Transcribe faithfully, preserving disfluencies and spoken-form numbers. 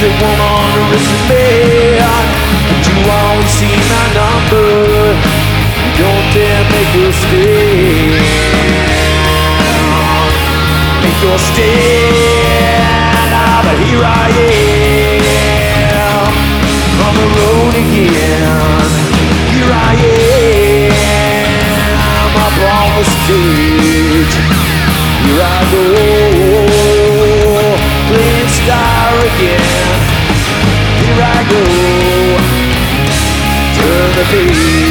a woman arrested me, but you always see my number. Don't dare make her stay. Make her stay. Ah, but here I am on the road again. Here I am up on the stage. Here I go, playing star again. Here I go, turn the page.